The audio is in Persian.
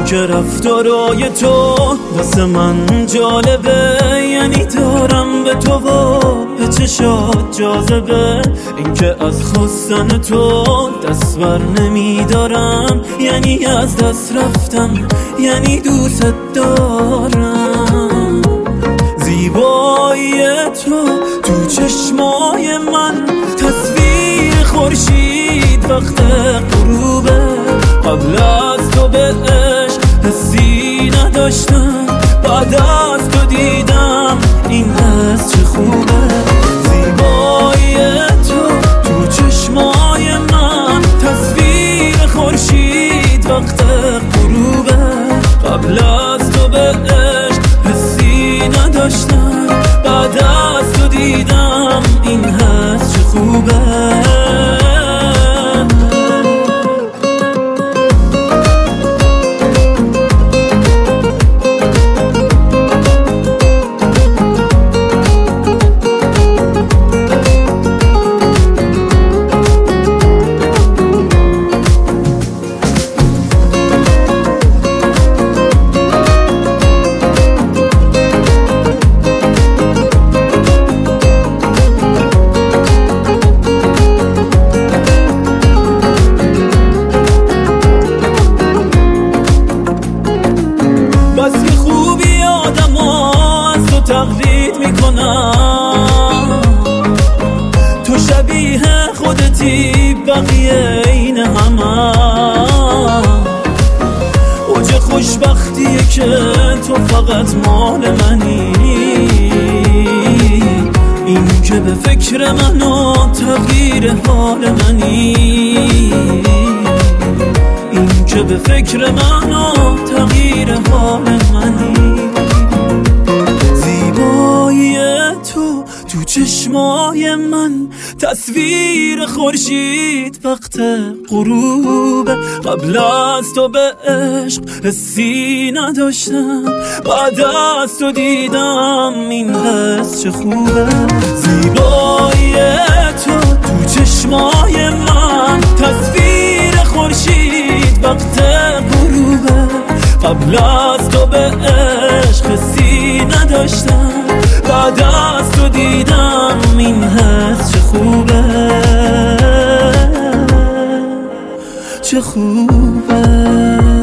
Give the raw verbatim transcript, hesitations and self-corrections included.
که رفتارای تو واسه من جالبه، یعنی دارم به تو و به چشات جاذبه. این که از خواستن تو دست بر نمیدارم، یعنی از دست رفتم، یعنی دوست دارم. زیبایی تو تو چشمای من، تصویر خورشید وقت غروبه. قبل از تو به عشق حسی نداشتم، بعد از تو دیدم این حس چه خوبه. زیبایی تو تو چشمای من، تصویر خورشید وقت غروبه. قبل از تو به عشق حسی نداشتم، بعد از تو دیدم این حس چه خوبه. تقلید میکنم تو شبیه خودتی، بقیه این همه. اوج خوشبختیه که تو فقط مال منی. این که به فکر من و تغییر حال منی. این که به فکر من و تغییر حال منی. تو تو چشمای من، تصویر خورشید وقت غروبه. قبل از تو به عشق حسی نداشتم، بعد از تو دیدم این حس چه خوبه. زیبایی تو تو چشمای من، تصویر خورشید وقت غروبه. قبل از تو به عشق حسی نداشتم، بعد از تو دیدم این حس چه خوبه، چه خوبه.